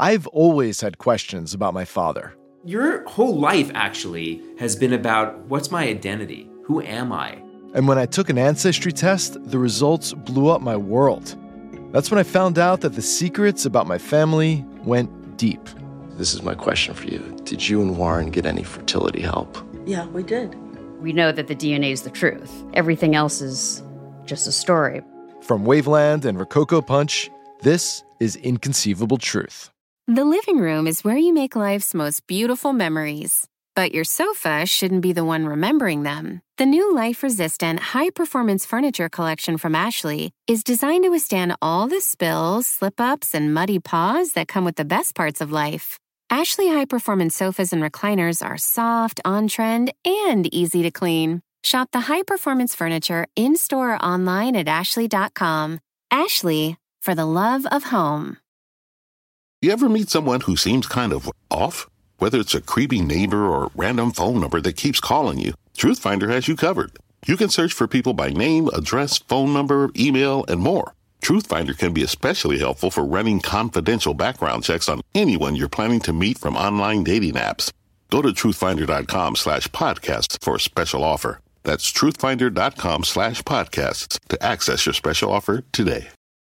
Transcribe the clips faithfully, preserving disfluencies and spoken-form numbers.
I've always had questions about my father. Your whole life, actually, has been about what's my identity? Who am I? And when I took an ancestry test, the results blew up my world. That's when I found out that the secrets about my family went deep. This is my question for you. Did you and Warren get any fertility help? Yeah, we did. We know that the D N A is the truth. Everything else is just a story. From Waveland and Rococo Punch, this is Inconceivable Truth. The living room is where you make life's most beautiful memories. But your sofa shouldn't be the one remembering them. The new life-resistant, high-performance furniture collection from Ashley is designed to withstand all the spills, slip-ups, and muddy paws that come with the best parts of life. Ashley high-performance sofas and recliners are soft, on-trend, and easy to clean. Shop the high-performance furniture in-store or online at ashley dot com. Ashley, for the love of home. You ever meet someone who seems kind of off? Whether it's a creepy neighbor or a random phone number that keeps calling you, Truthfinder has you covered. You can search for people by name, address, phone number, email, and more. Truthfinder can be especially helpful for running confidential background checks on anyone you're planning to meet from online dating apps. Go to truthfinder.com slash podcasts for a special offer. That's truthfinder.com slash podcasts to access your special offer today.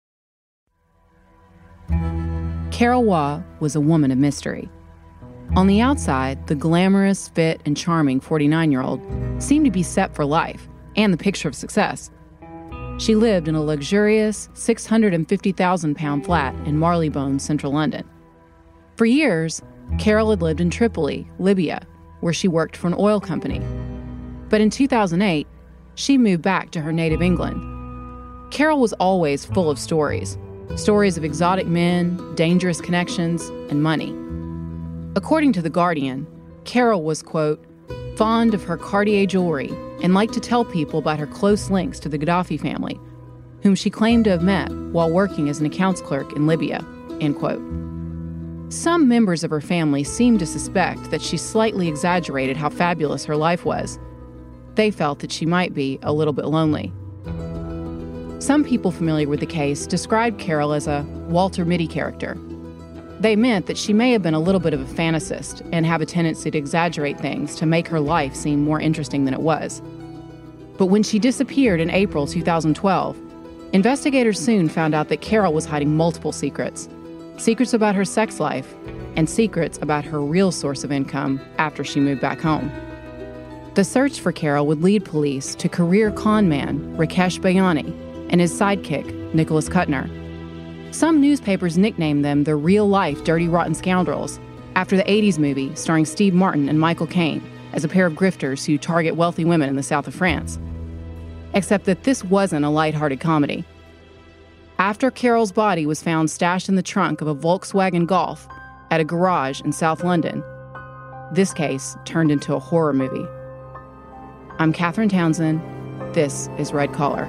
Carol Waugh was a woman of mystery. On the outside, the glamorous, fit, and charming forty-nine-year-old seemed to be set for life and the picture of success. She lived in a luxurious six hundred fifty thousand pound flat in Marylebone, central London. For years, Carol had lived in Tripoli, Libya, where she worked for an oil company. But in two thousand eight, she moved back to her native England. Carol was always full of stories, stories of exotic men, dangerous connections, and money. According to The Guardian, Carol was, quote, fond of her Cartier jewelry and liked to tell people about her close links to the Gaddafi family, whom she claimed to have met while working as an accounts clerk in Libya, end quote. Some members of her family seemed to suspect that she slightly exaggerated how fabulous her life was. They felt that she might be a little bit lonely. Some people familiar with the case described Carol as a Walter Mitty character. They meant that she may have been a little bit of a fantasist and have a tendency to exaggerate things to make her life seem more interesting than it was. But when she disappeared in April two thousand twelve, investigators soon found out that Carol was hiding multiple secrets. Secrets about her sex life and secrets about her real source of income after she moved back home. The search for Carol would lead police to career con man Rakesh Bayani and his sidekick, Nicholas Kuttner. Some newspapers nicknamed them the real-life Dirty Rotten Scoundrels after the eighties movie starring Steve Martin and Michael Caine as a pair of grifters who target wealthy women in the south of France. Except that this wasn't a lighthearted comedy. After Carol's body was found stashed in the trunk of a Volkswagen Golf at a garage in South London, this case turned into a horror movie. I'm Catherine Townsend. This is Red Collar.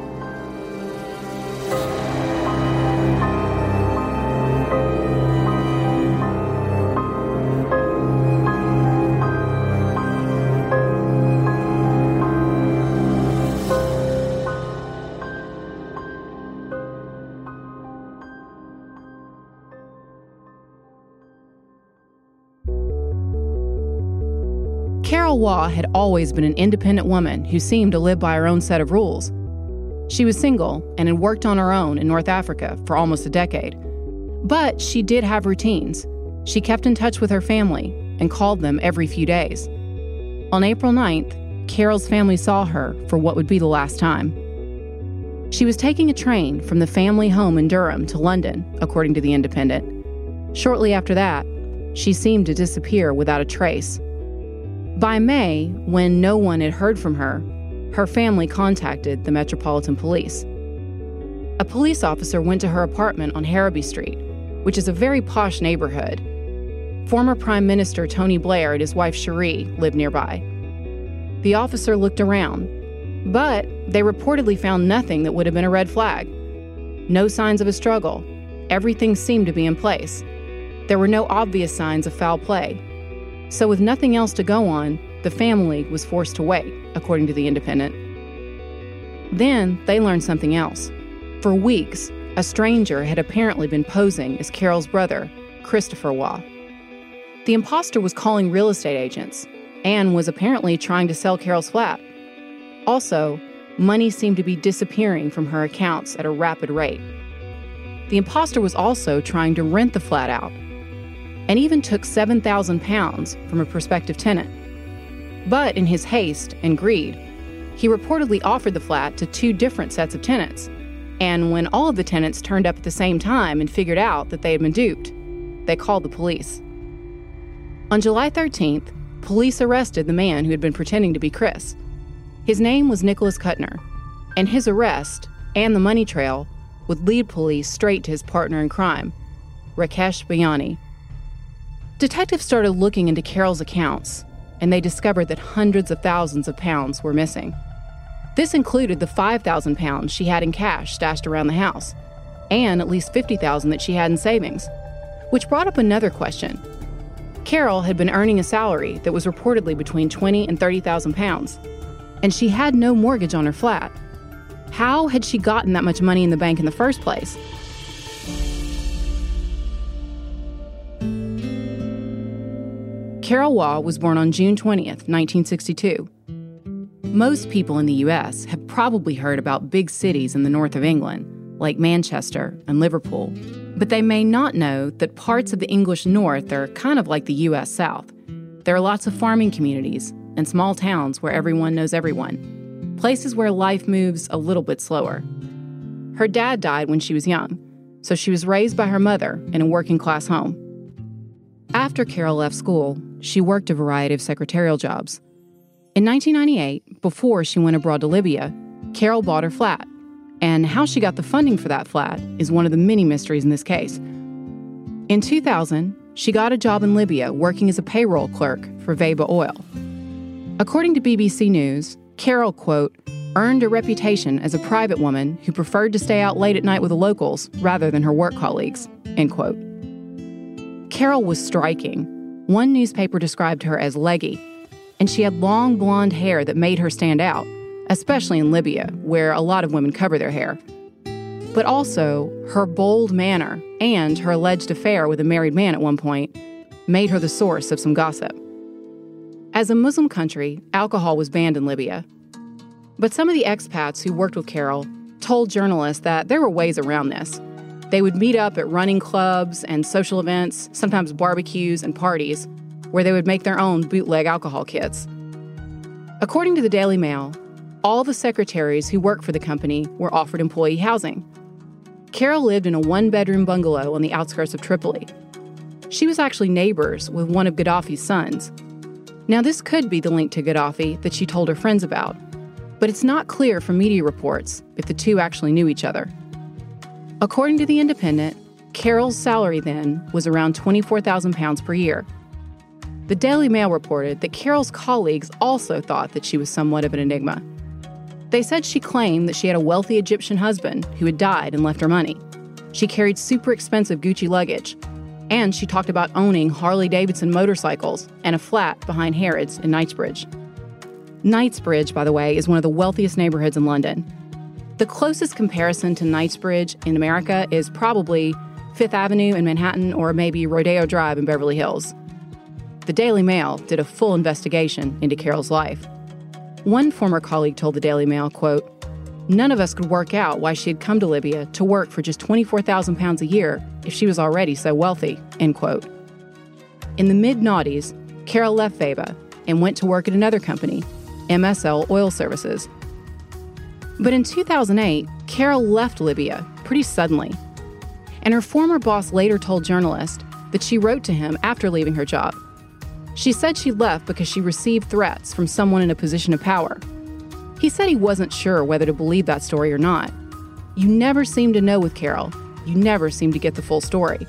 Carol Waugh had always been an independent woman who seemed to live by her own set of rules. She was single and had worked on her own in North Africa for almost a decade. But she did have routines. She kept in touch with her family and called them every few days. On April ninth, Carol's family saw her for what would be the last time. She was taking a train from the family home in Durham to London, according to The Independent. Shortly after that, she seemed to disappear without a trace. By May, when no one had heard from her, her family contacted the Metropolitan Police. A police officer went to her apartment on Harrowby Street, which is a very posh neighborhood. Former Prime Minister Tony Blair and his wife Cherie lived nearby. The officer looked around, but they reportedly found nothing that would have been a red flag. No signs of a struggle. Everything seemed to be in place. There were no obvious signs of foul play. So with nothing else to go on, the family was forced to wait, according to The Independent. Then they learned something else. For weeks, a stranger had apparently been posing as Carol's brother, Christopher Waugh. The imposter was calling real estate agents and was apparently trying to sell Carol's flat. Also, money seemed to be disappearing from her accounts at a rapid rate. The imposter was also trying to rent the flat out and even took seven thousand pounds from a prospective tenant. But in his haste and greed, he reportedly offered the flat to two different sets of tenants. And when all of the tenants turned up at the same time and figured out that they had been duped, they called the police. On July thirteenth, police arrested the man who had been pretending to be Chris. His name was Nicholas Kuttner, and his arrest and the money trail would lead police straight to his partner in crime, Rakesh Bayani. Detectives started looking into Carol's accounts, and they discovered that hundreds of thousands of pounds were missing. This included the five thousand pounds she had in cash stashed around the house, and at least fifty thousand that she had in savings, which brought up another question. Carol had been earning a salary that was reportedly between twenty and thirty thousand pounds, and she had no mortgage on her flat. How had she gotten that much money in the bank in the first place? Carol Waugh was born on June twentieth, nineteen sixty-two. Most people in the U S have probably heard about big cities in the north of England, like Manchester and Liverpool, but they may not know that parts of the English north are kind of like the U S South. There are lots of farming communities and small towns where everyone knows everyone, places where life moves a little bit slower. Her dad died when she was young, so she was raised by her mother in a working-class home. After Carol left school, she worked a variety of secretarial jobs. In nineteen ninety-eight, before she went abroad to Libya, Carol bought her flat, and how she got the funding for that flat is one of the many mysteries in this case. In two thousand, she got a job in Libya working as a payroll clerk for Veba Oil. According to B B C News, Carol, quote, earned a reputation as a private woman who preferred to stay out late at night with the locals rather than her work colleagues, end quote. Carol was striking. One newspaper described her as leggy, and she had long blonde hair that made her stand out, especially in Libya, where a lot of women cover their hair. But also, her bold manner and her alleged affair with a married man at one point made her the source of some gossip. As a Muslim country, alcohol was banned in Libya. But some of the expats who worked with Carol told journalists that there were ways around this. They would meet up at running clubs and social events, sometimes barbecues and parties, where they would make their own bootleg alcohol kits. According to the Daily Mail, all the secretaries who worked for the company were offered employee housing. Carol lived in a one-bedroom bungalow on the outskirts of Tripoli. She was actually neighbors with one of Gaddafi's sons. Now, this could be the link to Gaddafi that she told her friends about, but it's not clear from media reports if the two actually knew each other. According to The Independent, Carol's salary then was around twenty-four thousand pounds per year. The Daily Mail reported that Carol's colleagues also thought that she was somewhat of an enigma. They said she claimed that she had a wealthy Egyptian husband who had died and left her money. She carried super expensive Gucci luggage, and she talked about owning Harley-Davidson motorcycles and a flat behind Harrods in Knightsbridge. Knightsbridge, by the way, is one of the wealthiest neighborhoods in London. The closest comparison to Knightsbridge in America is probably Fifth Avenue in Manhattan or maybe Rodeo Drive in Beverly Hills. The Daily Mail did a full investigation into Carol's life. One former colleague told the Daily Mail, quote, none of us could work out why she had come to Libya to work for just twenty-four thousand pounds a year if she was already so wealthy, end quote. In the mid-noughties, Carol left Veba and went to work at another company, M S L Oil Services. But in two thousand eight, Carol left Libya pretty suddenly. And her former boss later told journalists that she wrote to him after leaving her job. She said she left because she received threats from someone in a position of power. He said he wasn't sure whether to believe that story or not. You never seem to know with Carol. You never seem to get the full story.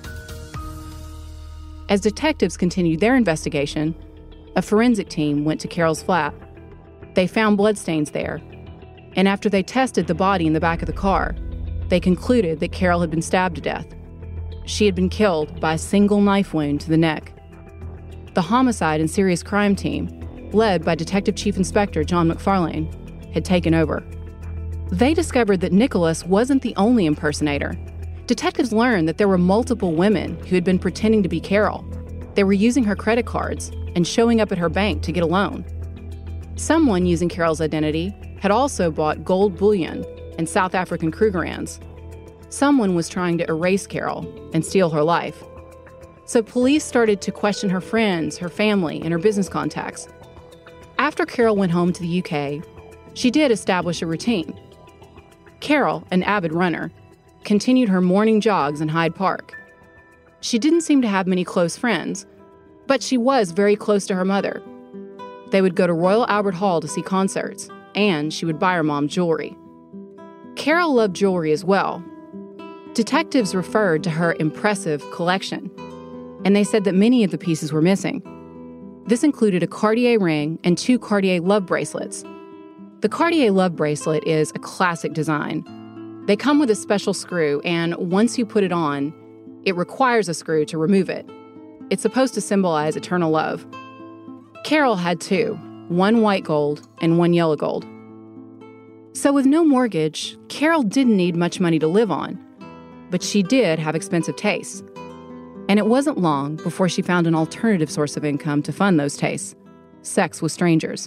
As detectives continued their investigation, a forensic team went to Carol's flat. They found bloodstains there, and after they tested the body in the back of the car, they concluded that Carol had been stabbed to death. She had been killed by a single knife wound to the neck. The Homicide and Serious Crime team, led by Detective Chief Inspector John McFarlane, had taken over. They discovered that Nicholas wasn't the only impersonator. Detectives learned that there were multiple women who had been pretending to be Carol. They were using her credit cards and showing up at her bank to get a loan. Someone using Carol's identity had also bought gold bullion and South African Krugerrands. Someone was trying to erase Carol and steal her life. So police started to question her friends, her family, and her business contacts. After Carol went home to the U K, she did establish a routine. Carol, an avid runner, continued her morning jogs in Hyde Park. She didn't seem to have many close friends, but she was very close to her mother. They would go to Royal Albert Hall to see concerts, and she would buy her mom jewelry. Carol loved jewelry as well. Detectives referred to her impressive collection, and they said that many of the pieces were missing. This included a Cartier ring and two Cartier love bracelets. The Cartier love bracelet is a classic design. They come with a special screw, and once you put it on, it requires a screw to remove it. It's supposed to symbolize eternal love. Carol had two, one white gold and one yellow gold. So with no mortgage, Carol didn't need much money to live on, but she did have expensive tastes. And it wasn't long before she found an alternative source of income to fund those tastes: sex with strangers.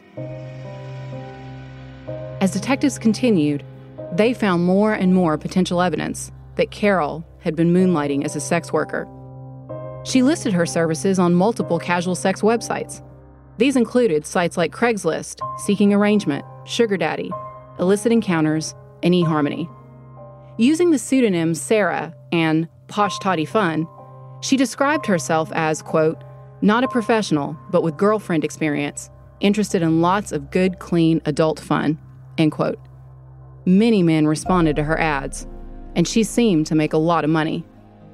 As detectives continued, they found more and more potential evidence that Carol had been moonlighting as a sex worker. She listed her services on multiple casual sex websites. These included sites like Craigslist, Seeking Arrangement, Sugar Daddy, Illicit Encounters, and eHarmony. Using the pseudonyms Sarah and Posh Toddy Fun, she described herself as, quote, not a professional, but with girlfriend experience, interested in lots of good, clean, adult fun, end quote. Many men responded to her ads, and she seemed to make a lot of money.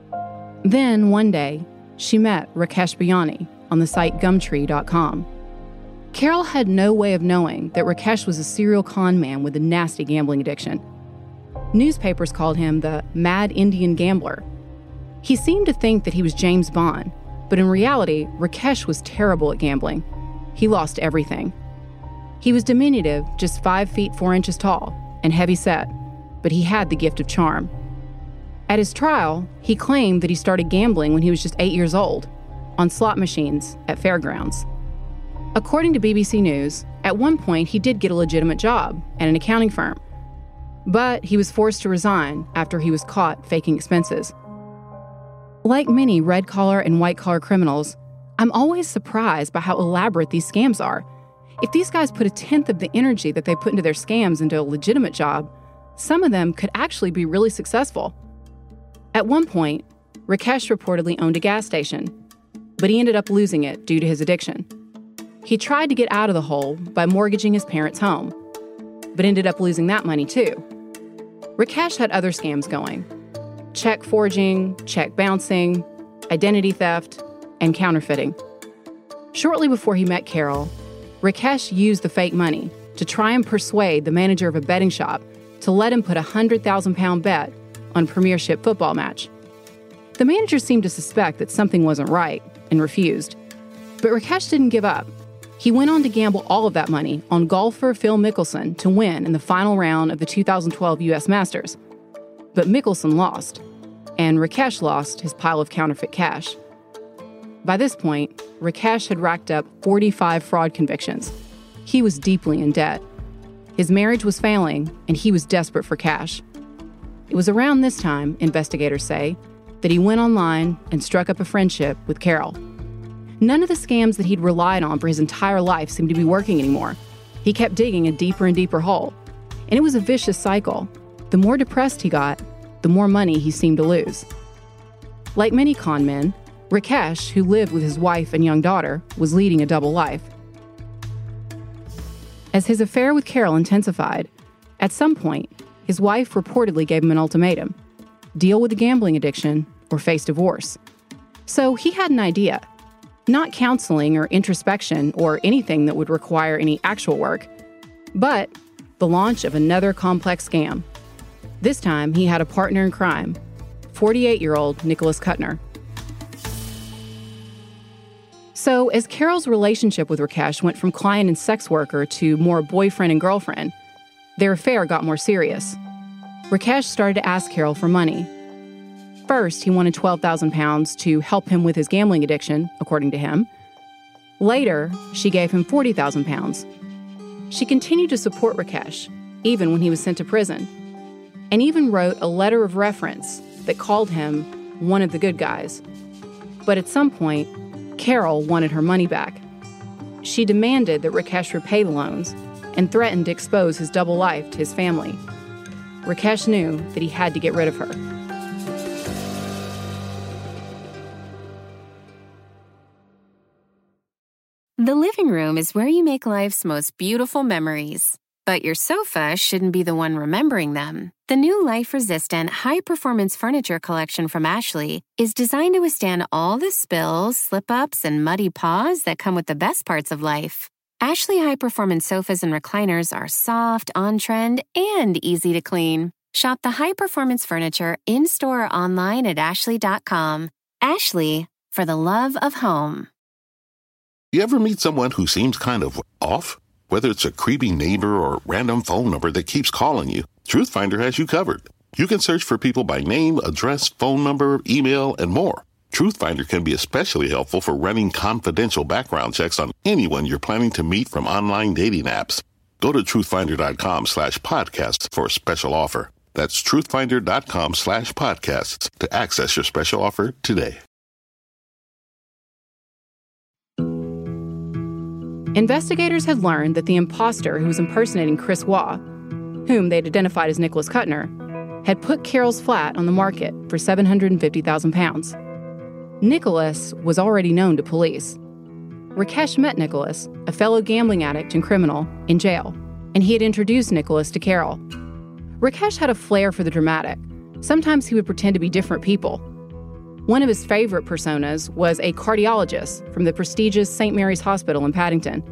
Then, one day, she met Rakesh Bayani on the site Gumtree dot com. Carol had no way of knowing that Rakesh was a serial con man with a nasty gambling addiction. Newspapers called him the Mad Indian Gambler. He seemed to think that he was James Bond, but in reality, Rakesh was terrible at gambling. He lost everything. He was diminutive, just five feet four inches tall, and heavy-set, but he had the gift of charm. At his trial, he claimed that he started gambling when he was just eight years old, on slot machines at fairgrounds. According to B B C News, at one point he did get a legitimate job at an accounting firm, but he was forced to resign after he was caught faking expenses. Like many red-collar and white-collar criminals, I'm always surprised by how elaborate these scams are. If these guys put a tenth of the energy that they put into their scams into a legitimate job, some of them could actually be really successful. At one point, Rakesh reportedly owned a gas station, but he ended up losing it due to his addiction. He tried to get out of the hole by mortgaging his parents' home, but ended up losing that money too. Rakesh had other scams going: check forging, check bouncing, identity theft, and counterfeiting. Shortly before he met Carol, Rakesh used the fake money to try and persuade the manager of a betting shop to let him put a one hundred thousand pound bet on a Premiership football match. The manager seemed to suspect that something wasn't right and refused. But Rakesh didn't give up. He went on to gamble all of that money on golfer Phil Mickelson to win in the final round of the two thousand twelve U S Masters. But Mickelson lost, and Rakesh lost his pile of counterfeit cash. By this point, Rakesh had racked up forty-five fraud convictions. He was deeply in debt. His marriage was failing, and he was desperate for cash. It was around this time, investigators say, that he went online and struck up a friendship with Carol. None of the scams that he'd relied on for his entire life seemed to be working anymore. He kept digging a deeper and deeper hole, and it was a vicious cycle. The more depressed he got, the more money he seemed to lose. Like many con men, Rakesh, who lived with his wife and young daughter, was leading a double life. As his affair with Carol intensified, at some point, his wife reportedly gave him an ultimatum: deal with the gambling addiction or face divorce. So he had an idea. Not counseling or introspection or anything that would require any actual work, but the launch of another complex scam. This time, he had a partner in crime, forty-eight-year-old Nicholas Kuttner. So as Carol's relationship with Rakesh went from client and sex worker to more boyfriend and girlfriend, their affair got more serious. Rakesh started to ask Carol for money. first, he wanted twelve thousand pounds to help him with his gambling addiction, according to him. Later, she gave him forty thousand pounds. She continued to support Rakesh, even when he was sent to prison, and even wrote a letter of reference that called him one of the good guys. But at some point, Carol wanted her money back. She demanded that Rakesh repay the loans and threatened to expose his double life to his family. Rakesh knew that he had to get rid of her. The living room is where you make life's most beautiful memories. But your sofa shouldn't be the one remembering them. The new life-resistant, high-performance furniture collection from Ashley is designed to withstand all the spills, slip-ups, and muddy paws that come with the best parts of life. Ashley high-performance sofas and recliners are soft, on-trend, and easy to clean. Shop the high-performance furniture in-store or online at ashley dot com. Ashley, for the love of home. You ever meet someone who seems kind of off? Whether it's a creepy neighbor or random phone number that keeps calling you, TruthFinder has you covered. You can search for people by name, address, phone number, email, and more. TruthFinder can be especially helpful for running confidential background checks on anyone you're planning to meet from online dating apps. Go to truthfinder.com slash podcasts for a special offer. That's truthfinder.com slash podcasts to access your special offer today. Investigators had learned that the imposter who was impersonating Chris Waugh, whom they'd identified as Nicholas Kuttner, had put Carol's flat on the market for seven hundred fifty thousand pounds. Nicholas was already known to police. Rakesh met Nicholas, a fellow gambling addict and criminal, in jail, and he had introduced Nicholas to Carol. Rakesh had a flair for the dramatic. Sometimes he would pretend to be different people. One of his favorite personas was a cardiologist from the prestigious Saint Mary's Hospital in Paddington.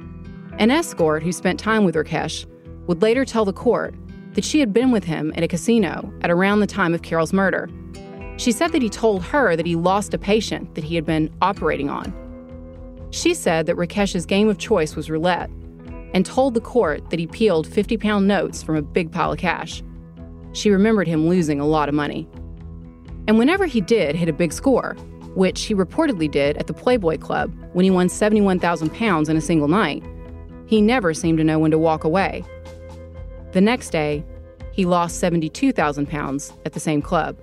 An escort who spent time with Rakesh would later tell the court that she had been with him at a casino at around the time of Carol's murder. She said that he told her that he lost a patient that he had been operating on. She said that Rakesh's game of choice was roulette and told the court that he peeled fifty-pound notes from a big pile of cash. She remembered him losing a lot of money. And whenever he did hit a big score, which he reportedly did at the Playboy Club when he won seventy-one thousand pounds in a single night, he never seemed to know when to walk away. The next day, he lost seventy-two thousand pounds at the same club.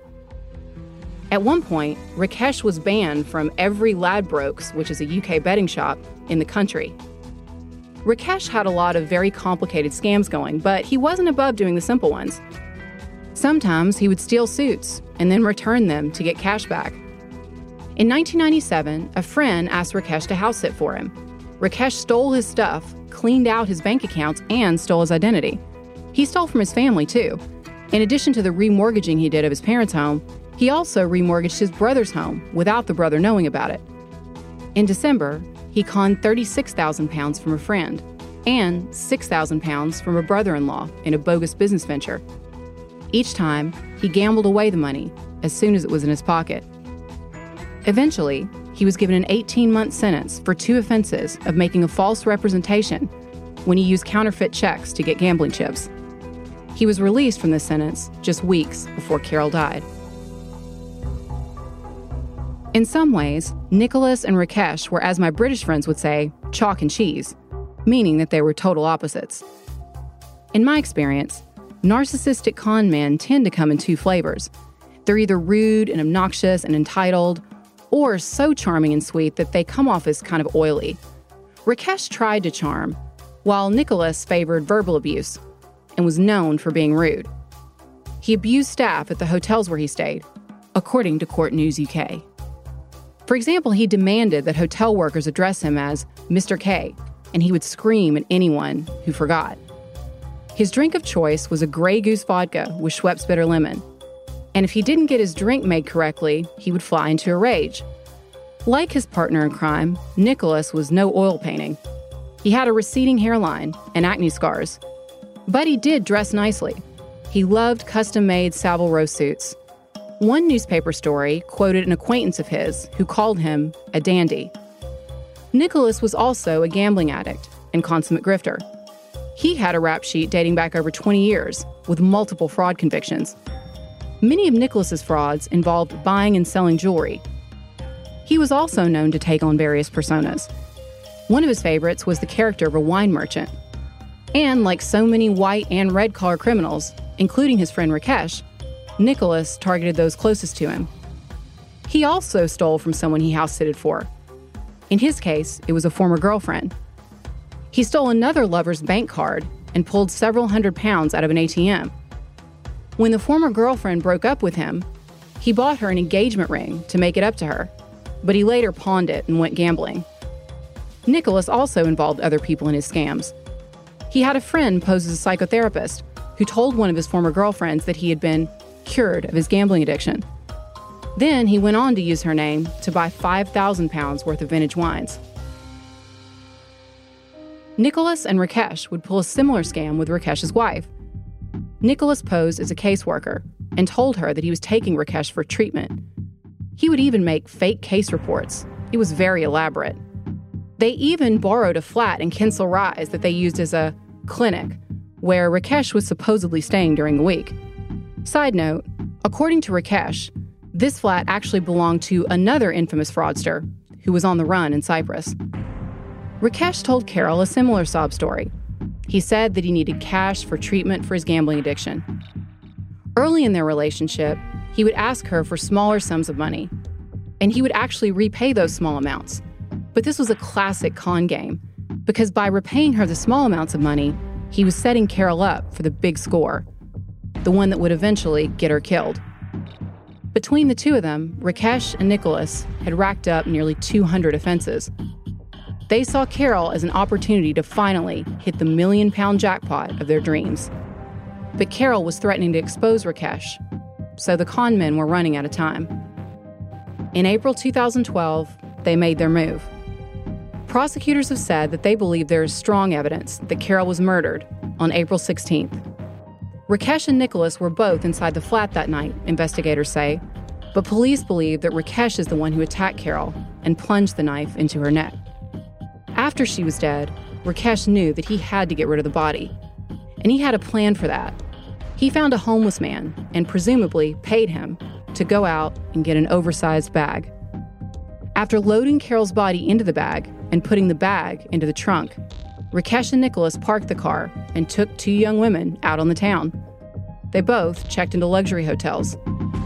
At one point, Rakesh was banned from every Ladbrokes, which is a U K betting shop, in the country. Rakesh had a lot of very complicated scams going, but he wasn't above doing the simple ones. Sometimes he would steal suits and then return them to get cash back. In nineteen ninety-seven, a friend asked Rakesh to house sit for him. Rakesh stole his stuff, cleaned out his bank accounts, and stole his identity. He stole from his family, too. In addition to the remortgaging he did of his parents' home, he also remortgaged his brother's home without the brother knowing about it. In December, he conned thirty-six thousand pounds from a friend and six thousand pounds from a brother-in-law in a bogus business venture. Each time, he gambled away the money as soon as it was in his pocket. Eventually, he was given an eighteen-month sentence for two offenses of making a false representation when he used counterfeit checks to get gambling chips. He was released from this sentence just weeks before Carol died. In some ways, Nicholas and Rakesh were, as my British friends would say, chalk and cheese, meaning that they were total opposites. In my experience, narcissistic con men tend to come in two flavors. They're either rude and obnoxious and entitled, or so charming and sweet that they come off as kind of oily. Rakesh tried to charm, while Nicholas favored verbal abuse and was known for being rude. He abused staff at the hotels where he stayed, according to Court News U K. For example, he demanded that hotel workers address him as Mister K, and he would scream at anyone who forgot. His drink of choice was a Grey Goose vodka with Schweppes Bitter Lemon. And if he didn't get his drink made correctly, he would fly into a rage. Like his partner in crime, Nicholas was no oil painting. He had a receding hairline and acne scars. But he did dress nicely. He loved custom-made Savile Row suits. One newspaper story quoted an acquaintance of his who called him a dandy. Nicholas was also a gambling addict and consummate grifter. He had a rap sheet dating back over twenty years with multiple fraud convictions. Many of Nicholas's frauds involved buying and selling jewelry. He was also known to take on various personas. One of his favorites was the character of a wine merchant. And like so many white and red-collar criminals, including his friend Rakesh, Nicholas targeted those closest to him. He also stole from someone he house-sitted for. In his case, it was a former girlfriend. He stole another lover's bank card and pulled several hundred pounds out of an A T M. When the former girlfriend broke up with him, he bought her an engagement ring to make it up to her, but he later pawned it and went gambling. Nicholas also involved other people in his scams. He had a friend pose as a psychotherapist who told one of his former girlfriends that he had been cured of his gambling addiction. Then he went on to use her name to buy five thousand pounds worth of vintage wines. Nicholas and Rakesh would pull a similar scam with Rakesh's wife. Nicholas posed as a caseworker and told her that he was taking Rakesh for treatment. He would even make fake case reports. It was very elaborate. They even borrowed a flat in Kensal Rise that they used as a clinic, where Rakesh was supposedly staying during the week. Side note, according to Rakesh, this flat actually belonged to another infamous fraudster who was on the run in Cyprus. Rakesh told Carol a similar sob story. He said that he needed cash for treatment for his gambling addiction. Early in their relationship, he would ask her for smaller sums of money, and he would actually repay those small amounts. But this was a classic con game, because by repaying her the small amounts of money, he was setting Carol up for the big score, the one that would eventually get her killed. Between the two of them, Rakesh and Nicholas had racked up nearly two hundred offenses. They saw Carol as an opportunity to finally hit the million-pound jackpot of their dreams. But Carol was threatening to expose Rakesh, so the con men were running out of time. In April two thousand twelve, they made their move. Prosecutors have said that they believe there is strong evidence that Carol was murdered on April sixteenth. Rakesh and Nicholas were both inside the flat that night, investigators say, but police believe that Rakesh is the one who attacked Carol and plunged the knife into her neck. After she was dead, Rakesh knew that he had to get rid of the body, and he had a plan for that. He found a homeless man and presumably paid him to go out and get an oversized bag. After loading Carol's body into the bag and putting the bag into the trunk, Rakesh and Nicholas parked the car and took two young women out on the town. They both checked into luxury hotels.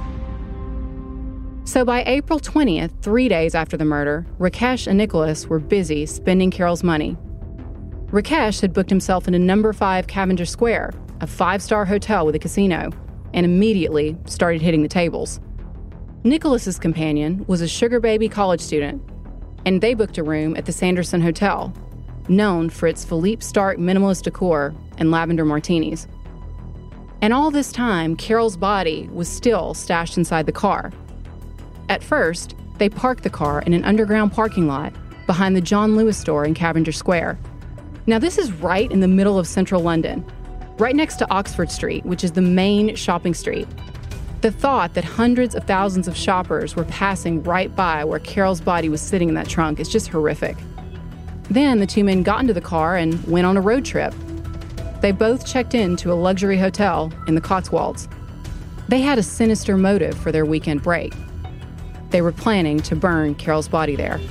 So by April twentieth, three days after the murder, Rakesh and Nicholas were busy spending Carol's money. Rakesh had booked himself into number five Cavendish Square, a five-star hotel with a casino, and immediately started hitting the tables. Nicholas's companion was a sugar baby college student, and they booked a room at the Sanderson Hotel, known for its Philippe Starck minimalist decor and lavender martinis. And all this time, Carol's body was still stashed inside the car. At first, they parked the car in an underground parking lot behind the John Lewis store in Cavendish Square. Now, this is right in the middle of central London, right next to Oxford Street, which is the main shopping street. The thought that hundreds of thousands of shoppers were passing right by where Carol's body was sitting in that trunk is just horrific. Then the two men got into the car and went on a road trip. They both checked into a luxury hotel in the Cotswolds. They had a sinister motive for their weekend break. They were planning to burn Carol's body there.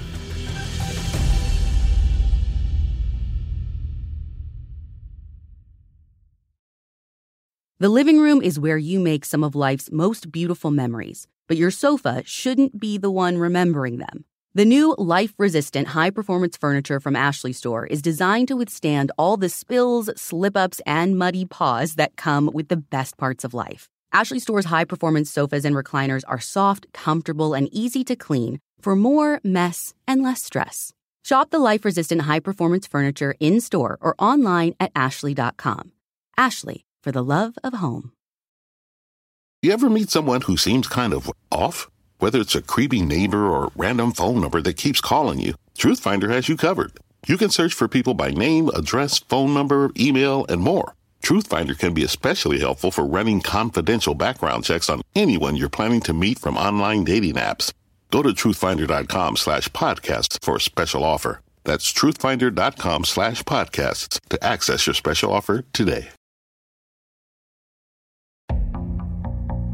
The living room is where you make some of life's most beautiful memories, but your sofa shouldn't be the one remembering them. The new life-resistant high-performance furniture from Ashley Store is designed to withstand all the spills, slip-ups, and muddy paws that come with the best parts of life. Ashley Store's high-performance sofas and recliners are soft, comfortable, and easy to clean for more mess and less stress. Shop the life-resistant high-performance furniture in-store or online at ashley dot com. Ashley, for the love of home. You ever meet someone who seems kind of off? Whether it's a creepy neighbor or random phone number that keeps calling you, TruthFinder has you covered. You can search for people by name, address, phone number, email, and more. TruthFinder can be especially helpful for running confidential background checks on anyone you're planning to meet from online dating apps. Go to truthfinder.com slash podcasts for a special offer. That's truthfinder.com slash podcasts to access your special offer today.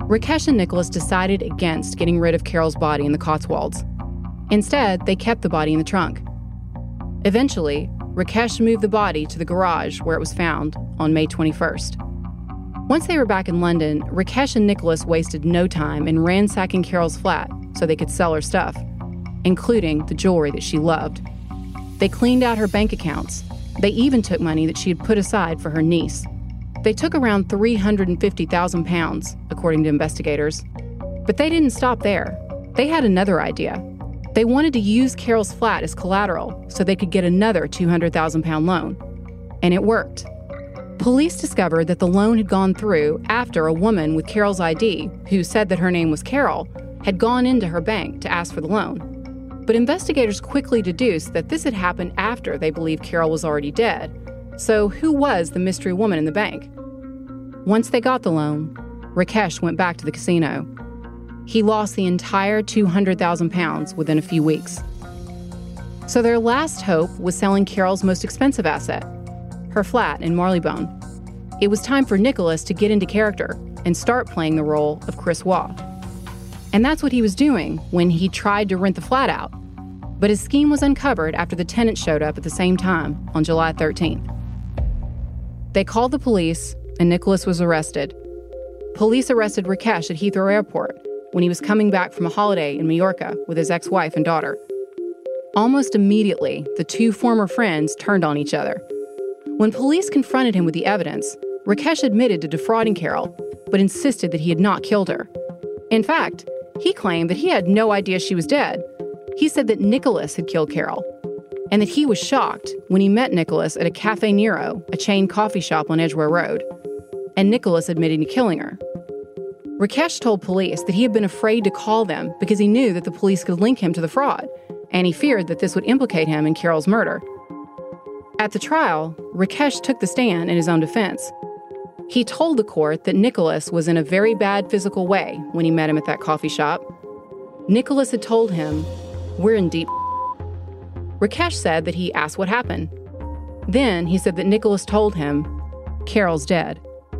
Rakesh and Nicholas decided against getting rid of Carol's body in the Cotswolds. Instead, they kept the body in the trunk. Eventually, Rakesh moved the body to the garage where it was found on May twenty-first. Once they were back in London, Rakesh and Nicholas wasted no time in ransacking Carol's flat so they could sell her stuff, including the jewelry that she loved. They cleaned out her bank accounts. They even took money that she had put aside for her niece. They took around three hundred fifty thousand pounds, according to investigators. But they didn't stop there. They had another idea. They wanted to use Carol's flat as collateral so they could get another two hundred thousand pound loan. And it worked. Police discovered that the loan had gone through after a woman with Carol's I D, who said that her name was Carol, had gone into her bank to ask for the loan. But investigators quickly deduced that this had happened after they believed Carol was already dead. So who was the mystery woman in the bank? Once they got the loan, Rakesh went back to the casino. He lost the entire two hundred thousand pounds within a few weeks. So their last hope was selling Carol's most expensive asset, her flat in Marylebone. It was time for Nicholas to get into character and start playing the role of Chris Waugh. And that's what he was doing when he tried to rent the flat out. But his scheme was uncovered after the tenant showed up at the same time on July thirteenth. They called the police, and Nicholas was arrested. Police arrested Rakesh at Heathrow Airport when he was coming back from a holiday in Mallorca with his ex-wife and daughter. Almost immediately, the two former friends turned on each other. When police confronted him with the evidence, Rakesh admitted to defrauding Carol, but insisted that he had not killed her. In fact, he claimed that he had no idea she was dead. He said that Nicholas had killed Carol, and that he was shocked when he met Nicholas at a Cafe Nero, a chain coffee shop on Edgware Road, and Nicholas admitting to killing her. Rakesh told police that he had been afraid to call them because he knew that the police could link him to the fraud, and he feared that this would implicate him in Carol's murder. At the trial, Rakesh took the stand in his own defense. He told the court that Nicholas was in a very bad physical way when he met him at that coffee shop. Nicholas had told him, "We're in deep." Rakesh said that he asked what happened. Then he said that Nicholas told him, "Carol's dead."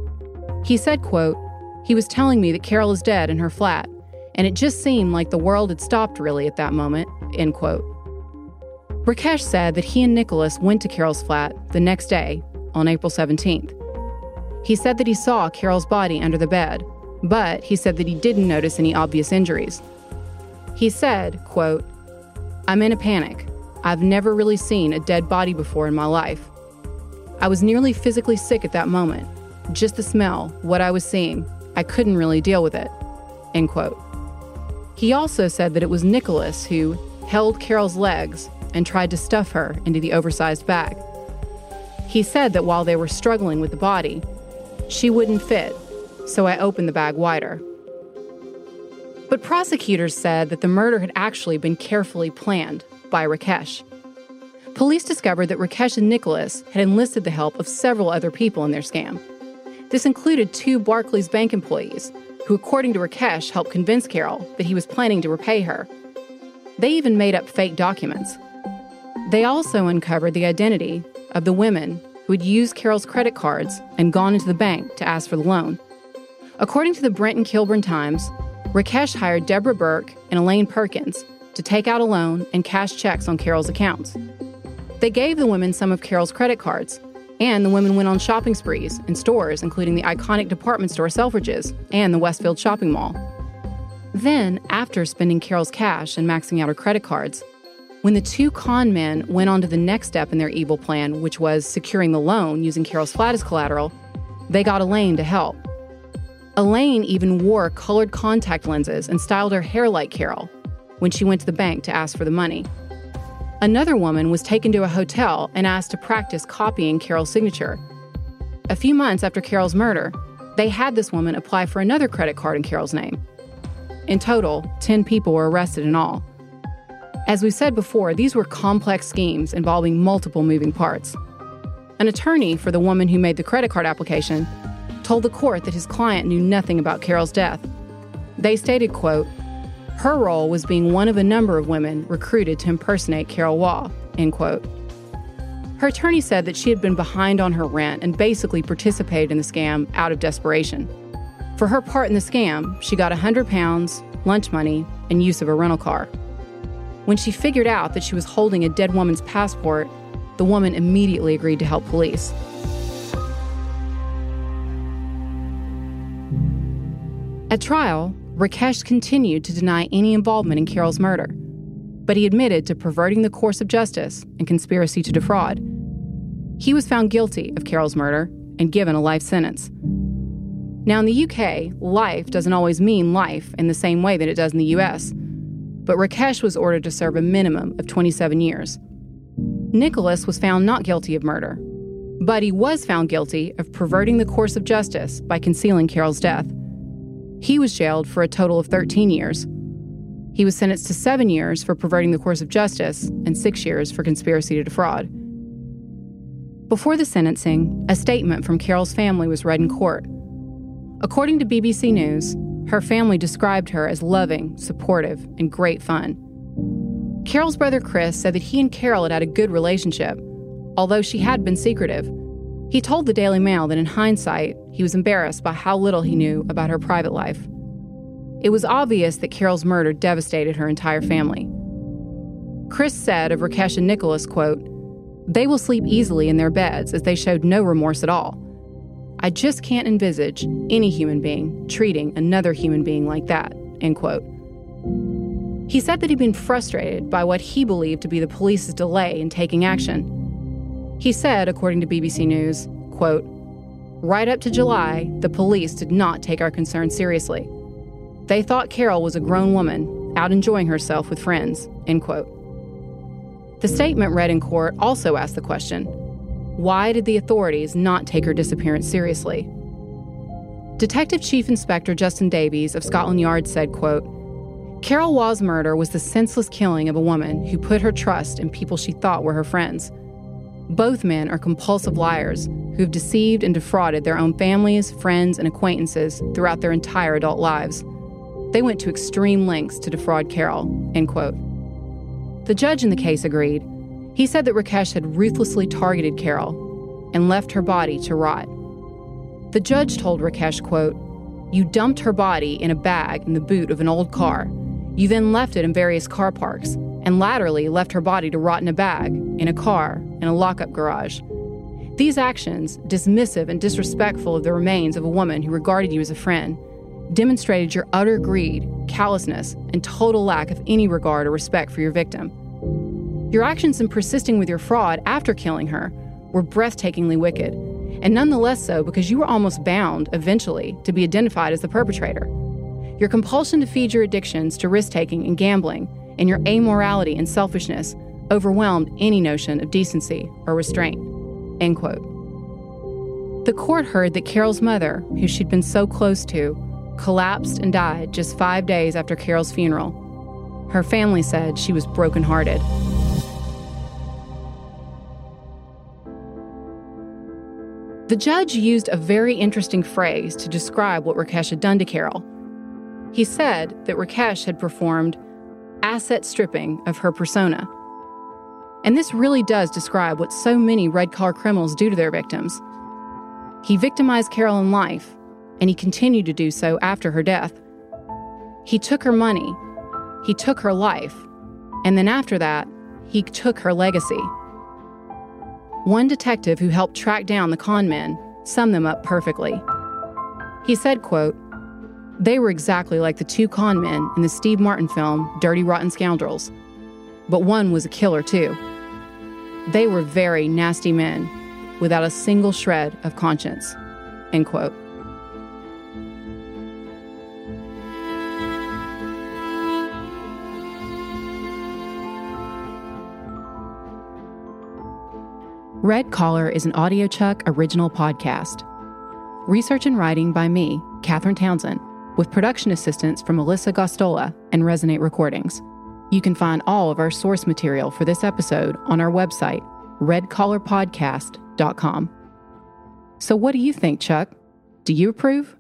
He said, quote, "He was telling me that Carol is dead in her flat, and it just seemed like the world had stopped really at that moment," end quote. Rakesh said that he and Nicholas went to Carol's flat the next day, on April seventeenth. He said that he saw Carol's body under the bed, but he said that he didn't notice any obvious injuries. He said, quote, "I'm in a panic. I've never really seen a dead body before in my life. I was nearly physically sick at that moment. Just the smell, what I was seeing, I couldn't really deal with it," end quote. He also said that it was Nicholas who held Carol's legs and tried to stuff her into the oversized bag. He said that while they were struggling with the body, she wouldn't fit, so I opened the bag wider. But prosecutors said that the murder had actually been carefully planned by Rakesh. Police discovered that Rakesh and Nicholas had enlisted the help of several other people in their scam. This included two Barclays Bank employees, who, according to Rakesh, helped convince Carol that he was planning to repay her. They even made up fake documents. They also uncovered the identity of the women who had used Carol's credit cards and gone into the bank to ask for the loan. According to the Brent and Kilburn Times, Rakesh hired Deborah Burke and Elaine Perkins to take out a loan and cash checks on Carol's accounts. They gave the women some of Carol's credit cards, and the women went on shopping sprees in stores including the iconic department store Selfridges and the Westfield shopping mall. Then, after spending Carol's cash and maxing out her credit cards, when the two con men went on to the next step in their evil plan, which was securing the loan using Carol's flat as collateral, they got Elaine to help. Elaine even wore colored contact lenses and styled her hair like Carol when she went to the bank to ask for the money. Another woman was taken to a hotel and asked to practice copying Carol's signature. A few months after Carol's murder, they had this woman apply for another credit card in Carol's name. In total, ten people were arrested in all. As we said before, these were complex schemes involving multiple moving parts. An attorney for the woman who made the credit card application told the court that his client knew nothing about Carol's death. They stated, quote, "Her role was being one of a number of women recruited to impersonate Carol Waugh," end quote. Her attorney said that she had been behind on her rent and basically participated in the scam out of desperation. For her part in the scam, she got one hundred pounds, lunch money, and use of a rental car. When she figured out that she was holding a dead woman's passport, the woman immediately agreed to help police. At trial, Rakesh continued to deny any involvement in Carol's murder, but he admitted to perverting the course of justice and conspiracy to defraud. He was found guilty of Carol's murder and given a life sentence. Now, in the U K, life doesn't always mean life in the same way that it does in the U S, but Rakesh was ordered to serve a minimum of twenty-seven years. Nicholas was found not guilty of murder, but he was found guilty of perverting the course of justice by concealing Carol's death. He was jailed for a total of thirteen years. He was sentenced to seven years for perverting the course of justice and six years for conspiracy to defraud. Before the sentencing, a statement from Carol's family was read in court. According to B B C News, her family described her as loving, supportive, and great fun. Carol's brother Chris said that he and Carol had had a good relationship, although she had been secretive. He told the Daily Mail that in hindsight, he was embarrassed by how little he knew about her private life. It was obvious that Carol's murder devastated her entire family. Chris said of Rakesh and Nicholas, quote, "They will sleep easily in their beds as they showed no remorse at all. I just can't envisage any human being treating another human being like that," end quote. He said that he'd been frustrated by what he believed to be the police's delay in taking action. He said, according to B B C News, quote, "Right up to July, the police did not take our concerns seriously. They thought Carol was a grown woman out enjoying herself with friends," end quote. The statement read in court also asked the question, why did the authorities not take her disappearance seriously? Detective Chief Inspector Justin Davies of Scotland Yard said, quote, "Carol Waugh's murder was the senseless killing of a woman who put her trust in people she thought were her friends. Both men are compulsive liars who have deceived and defrauded their own families, friends, and acquaintances throughout their entire adult lives. They went to extreme lengths to defraud Carol," end quote. The judge in the case agreed. He said that Rakesh had ruthlessly targeted Carol and left her body to rot. The judge told Rakesh, quote, "You dumped her body in a bag in the boot of an old car. You then left it in various car parks and laterally left her body to rot in a bag, in a car, in a lockup garage. These actions, dismissive and disrespectful of the remains of a woman who regarded you as a friend, demonstrated your utter greed, callousness, and total lack of any regard or respect for your victim. Your actions in persisting with your fraud after killing her were breathtakingly wicked, and nonetheless so because you were almost bound, eventually, to be identified as the perpetrator. Your compulsion to feed your addictions to risk-taking and gambling, and your amorality and selfishness overwhelmed any notion of decency or restraint," end quote. The court heard that Carol's mother, who she'd been so close to, collapsed and died just five days after Carol's funeral. Her family said she was brokenhearted. The judge used a very interesting phrase to describe what Rakesh had done to Carol. He said that Rakesh had performed asset stripping of her persona. And this really does describe what so many red-collar criminals do to their victims. He victimized Carol in life, and he continued to do so after her death. He took her money, he took her life, and then after that, he took her legacy. One detective who helped track down the con men summed them up perfectly. He said, quote, "They were exactly like the two con men in the Steve Martin film Dirty Rotten Scoundrels, but one was a killer too. They were very nasty men without a single shred of conscience," end quote. Red Collar is an AudioChuck original podcast. Research and writing by me, Katherine Townsend, with production assistance from Melissa Gostola and Resonate Recordings. You can find all of our source material for this episode on our website, red collar podcast dot com. So what do you think, Chuck? Do you approve?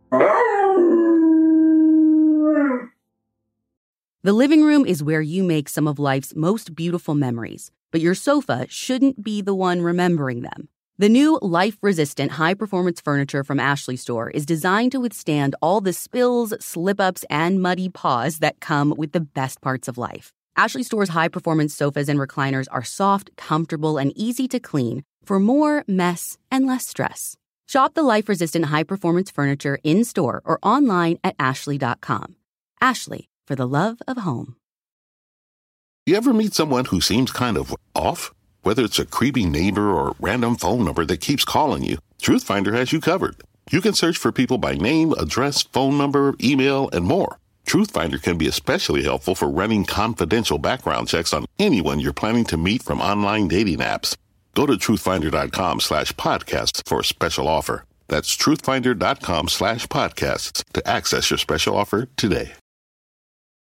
The living room is where you make some of life's most beautiful memories, but your sofa shouldn't be the one remembering them. The new life-resistant high-performance furniture from Ashley Store is designed to withstand all the spills, slip-ups, and muddy paws that come with the best parts of life. Ashley Store's high-performance sofas and recliners are soft, comfortable, and easy to clean for more mess and less stress. Shop the life-resistant high-performance furniture in-store or online at ashley dot com. Ashley, for the love of home. You ever meet someone who seems kind of off? Whether it's a creepy neighbor or random phone number that keeps calling you, TruthFinder has you covered. You can search for people by name, address, phone number, email, and more. TruthFinder can be especially helpful for running confidential background checks on anyone you're planning to meet from online dating apps. Go to truthfinder.com slash podcasts for a special offer. That's truthfinder.com slash podcasts to access your special offer today.